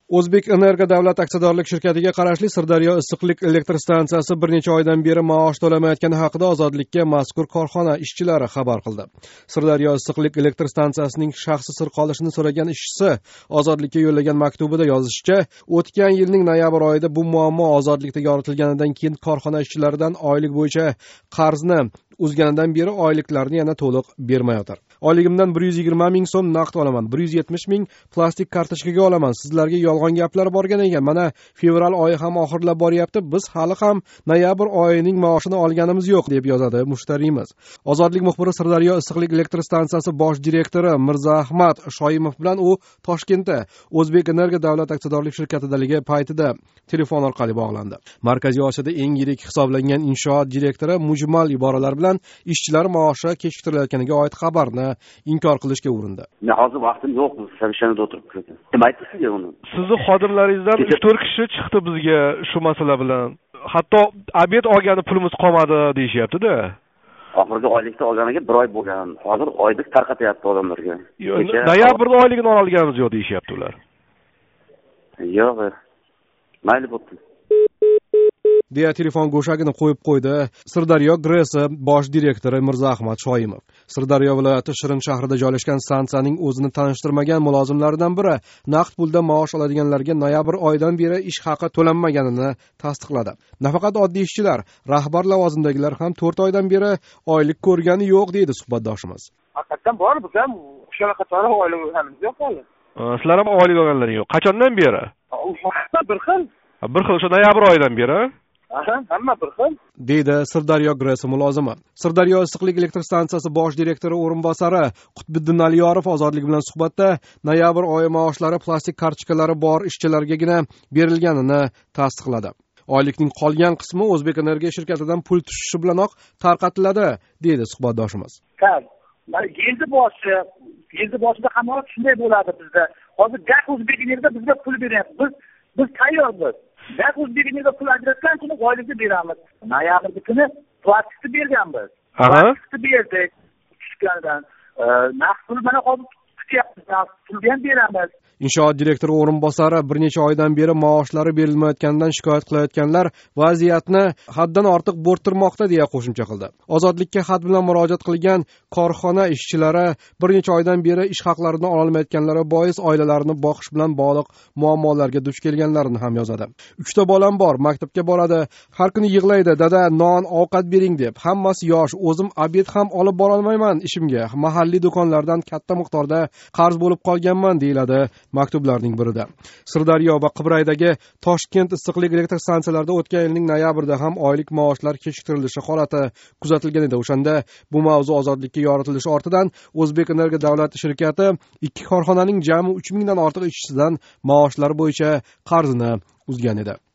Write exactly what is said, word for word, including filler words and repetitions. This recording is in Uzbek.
O'zbekenergo davlat aksiyadorlik shirkatiga qarashli Sirdaryo issiqlik elektr stansiyasi bir necha oydan beri maosh to'lamayotgani haqida Ozodlikka mazkur korxona ishchilari xabar qildi. Sirdaryo issiqlik elektr stansiyasining shaxsi sir qolishini so'ragan ishchisi Ozodlikka yo'llagan maktubida yozishicha, o'tgan yilning noyabr oyida bu muammo Ozodlikda yoritilganidan keyin korxona ishchilaridan oylik bo'yicha qarzni uzganidan beri oyliklarini yana to'liq bermayotir. Oyligimdan bir yuz yigirma ming so'm naqd olaman, bir yuz yetmish ming plastik kartochkaga olaman. Sizlarga yolg'on gaplar borgan ekan. Mana fevral oyi ham oxirlab boryapti. Biz hali ham noyabr oyining maoshini olganimiz yo'q, deb yozadi mushtariyimiz. Ozodlik muxbiri Sirdaryo issiqlik elektr stansiyasi bosh direktori Mirzaahmad Shoimov bilan u Toshkentda O'zbekenergo davlat aksiyadorlik shirkatidagi paytida telefon orqali bog'landi. Markaziy Osiyoda eng yirik hisoblangan inshoot direktori mujmal iboralar bilan ishchilar maoshi kechiktirilayotganiga oid xabarni inkor qilishga urindi. Men hozir vaqtim yo'q, savshanada o'tirib turibman. Nima aytdi sizga uni? Sizni xodimlaringizdan uch to'rt kishi chiqdi bizga shu masala bilan. Hatto obed olgani pulimiz qolmadi deyishyapti-da. Oxirgi oylikda olganiga bir oy bo'lgan. Hozir oylik tarqatyapti odamlarga. Noyabr oyligini olganimiz yo'q deyishyapti ular. Yo'q. Mayli bo'pti. deya telefon go'shagini qo'yib qo'ydi Sirdaryo Gres bosh direktori Mirzaahmad Shoimov. Sirdaryo viloyati Shirin shahrida joylashgan stansiyaning o'zini tanishtirmagan mulozimlaridan biri naqd pulda maosh oladiganlarga noyabr oyidan beri ish haqi to'lanmaganini tasdiqladi. Nafaqat oddiy ishchilar, rahbar lavozimdagilar ham to'rt oydan beri oylik ko'rgani yo'q, deydi suhbatdoshimiz. Haqiqatan bor, biz ham o'sha qatori oylik olganimiz yo'q hali. Sizlar ham oylik olganlaring yo'q. Qachondan beri? Bir xil. Bir xil o'sha noyabr oyidan beri. Aha, hamma bir xil. deydi Sirdaryo Gres mulozimi. Sirdaryo issiqlik elektr stansiyasi bosh direktori o'rinbosari Qutbiddin Aliyorov Ozodlik bilan suhbatda noyabr oyi maoshlari plastik kartochkalari bor ishchilargagina berilganini tasdiqladi. Oylikning qolgan qismi O'zbekenergo shirkatidan pul tushishi bilanoq tarqatiladi, deydi suhbatdoshimiz. Qal, mana yildi boshi, yildi boshida hamma shunday bo'ladi bizda. Hozir gaz O'zbekenergo bizga pul beryapti. Biz biz tayyormiz. Gaz O'zbekenergo pul ajratgan kuni oylikni beramiz. Noyabrda kuni plastikni berganmiz. Plastikni berdik. Tushgandan naqd pul mana hozir kutyapmiz. Pulni ham beramiz. Inshoot direktori o'rinbosari bir necha oydan beri maoshlari berilmayotganidan shikoyat qilayotganlar vaziyatni haddan ortiq bo'rttirmoqda, deya qo'shimcha qildi. Ozodlikka xat bilan murojaat qilgan korxona ishchilari bir necha oydan beri ish haqlarini ololmayotganlari bois oilalarini boqish bilan bog'liq muammolarga duch kelganlarini ham yozadi. Uchta bolam bor, maktabga boradi, har kuni yig'laydi, dada non, ovqat bering deb. Hammasi yosh, o'zim obed ham olib bora olmayman ishimga. Mahalliy do'konlardan katta miqdorda qarz bo'lib qolganman, deyiladi maktublarning birida. Sirdaryo va Qibraydagi Toshkent issiqlik elektr stansiyalarida o'tgan yilning noyabrida ham oylik maoshlar kechiktirilishi holati kuzatilgan edi. O'shanda bu mavzu Ozodlikka yoritilishi ortidan O'zbekenergo davlat shirkati ikki korxonaning jami uch mingdan ortiq ishchisidan maoshlar bo'yicha qarzini uzgan edi.